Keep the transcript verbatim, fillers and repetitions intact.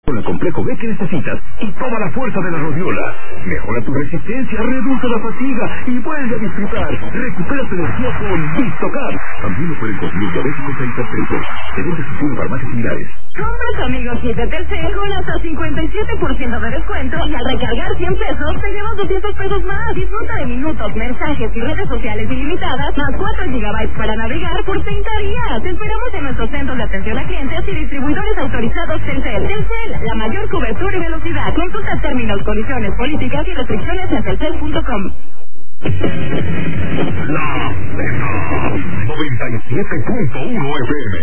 Con el complejo B que necesitas y toma la fuerza de la rodiola. Mejora tu resistencia, reduce la fatiga y vuelve a disfrutar. Recupera tu energía con Vistocar. También lo pueden conseguir diabéticos e hipertensos. Se vende en farmacias similares. Compra tu amigo kit de Telcel con hasta cincuenta y siete por ciento de descuento y al recargar cien pesos te llevas doscientos pesos más. Disfruta de minutos, mensajes y redes sociales ilimitadas más cuatro gigabytes para navegar por treinta días. Te esperamos en nuestros centros de atención a clientes y distribuidores autorizados Telcel. Telcel, la mayor cobertura y velocidad. Consulta términos, condiciones, políticas y restricciones en telcel punto com. La noventa y siete punto uno F M.